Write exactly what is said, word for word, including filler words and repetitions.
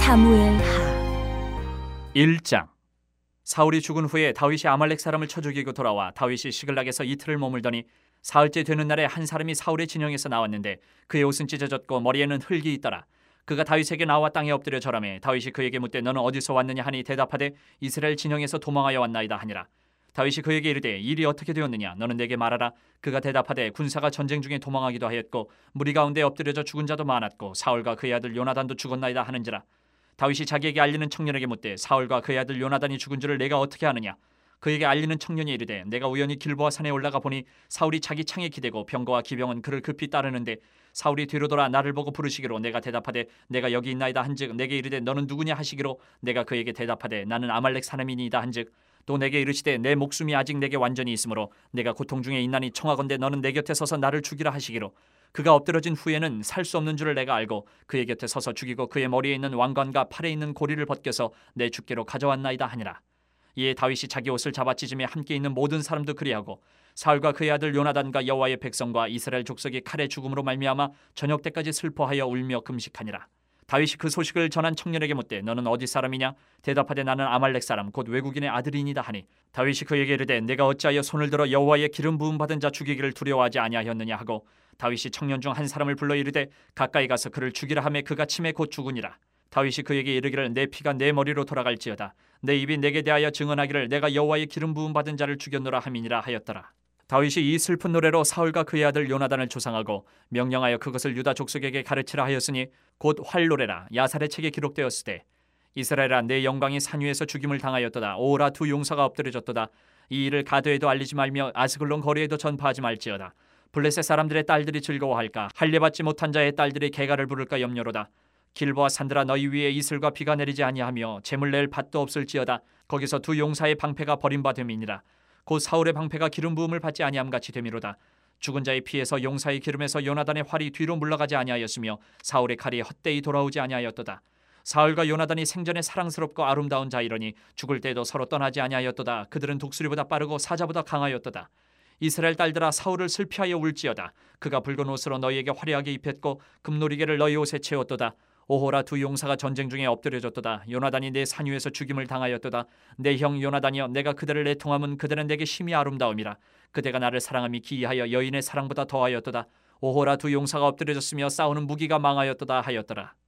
사무엘하 일 장. 사울이 죽은 후에 다윗이 아말렉 사람을 쳐 죽이고 돌아와 다윗이 시글락에서 이틀을 머물더니 사흘째 되는 날에 한 사람이 사울의 진영에서 나왔는데 그의 옷은 찢어졌고 머리에는 흙이 있더라. 그가 다윗에게 나와 땅에 엎드려 절하매 다윗이 그에게 묻되 너는 어디서 왔느냐 하니 대답하되 이스라엘 진영에서 도망하여 왔나이다 하니라. 다윗이 그에게 이르되 일이 어떻게 되었느냐 너는 내게 말하라. 그가 대답하되 군사가 전쟁 중에 도망하기도 하였고 무리 가운데 엎드려져 죽은 자도 많았고 사울과 그의 아들 요나단도 죽었나이다 하는지라. 다윗이 자기에게 알리는 청년에게 묻되 사울과 그의 아들 요나단이 죽은 줄을 내가 어떻게 아느냐. 그에게 알리는 청년이 이르되 내가 우연히 길보아 산에 올라가 보니 사울이 자기 창에 기대고 병거와 기병은 그를 급히 따르는데 사울이 뒤로 돌아 나를 보고 부르시기로 내가 대답하되 내가 여기 있나이다 한즉 내게 이르되 너는 누구냐 하시기로 내가 그에게 대답하되 나는 아말렉 사람이니이다 한즉 또 내게 이르시되 내 목숨이 아직 내게 완전히 있으므로 내가 고통 중에 있나니 청하건대 너는 내 곁에 서서 나를 죽이라 하시기로 그가 엎드러진 후에는 살 수 없는 줄을 내가 알고 그의 곁에 서서 죽이고 그의 머리에 있는 왕관과 팔에 있는 고리를 벗겨서 내 주께로 가져왔나이다 하니라. 이에 다윗이 자기 옷을 잡아 찢으며 함께 있는 모든 사람도 그리하고 사울과 그의 아들 요나단과 여호와의 백성과 이스라엘 족속이 칼의 죽음으로 말미암아 저녁 때까지 슬퍼하여 울며 금식하니라. 다윗이 그 소식을 전한 청년에게 묻되 너는 어디 사람이냐. 대답하되 나는 아말렉 사람 곧 외국인의 아들이니다 하니 다윗이 그에게 이르되 내가 어찌하여 손을 들어 여호와의 기름 부음 받은 자 죽이기를 두려워하지 아니하였느냐 하고 다윗이 청년 중 한 사람을 불러 이르되 가까이 가서 그를 죽이라 하매 그가 침에 곧 죽으니라. 다윗이 그에게 이르기를 내 피가 내 머리로 돌아갈지어다 내 입이 내게 대하여 증언하기를 내가 여호와의 기름 부음 받은 자를 죽였노라 함이니라 하였더라. 다윗이 이 슬픈 노래로 사울과 그의 아들 요나단을 조상하고 명령하여 그것을 유다 족속에게 가르치라 하였으니 곧 활노래라 야살의 책에 기록되었으되 이스라엘아 내 영광이 산 위에서 죽임을 당하였도다. 오호라 두 용사가 엎드려졌도다. 이 일을 가드에도 알리지 말며 아스글론 거리에도 전파하지 말지어다. 블레셋 사람들의 딸들이 즐거워할까 할례받지 못한 자의 딸들이 개가를 부를까 염려로다. 길보아 산들아 너희 위에 이슬과 비가 내리지 아니하며 재물 낼 밭도 없을지어다. 거기서 두 용사의 방패가 버림받음이니라. 곧 사울의 방패가 기름 부음을 받지 아니함 같이 되미로다. 죽은 자의 피에서 용사의 기름에서 요나단의 활이 뒤로 물러가지 아니하였으며 사울의 칼이 헛되이 돌아오지 아니하였도다. 사울과 요나단이 생전에 사랑스럽고 아름다운 자이러니 죽을 때도 서로 떠나지 아니하였도다. 그들은 독수리보다 빠르고 사자보다 강하였도다. 이스라엘 딸들아 사울을 슬피하여 울지어다. 그가 붉은 옷으로 너희에게 화려하게 입혔고 금노리개를 너희 옷에 채웠도다. 오호라 두 용사가 전쟁 중에 엎드려졌도다. 요나단이 내 산 위에서 죽임을 당하였도다. 내 형 요나단이여 내가 그들을 내통함은 그들은 내게 심히 아름다움이라. 그대가 나를 사랑함이 기이하여 여인의 사랑보다 더하였도다. 오호라 두 용사가 엎드려졌으며 싸우는 무기가 망하였도다 하였더라.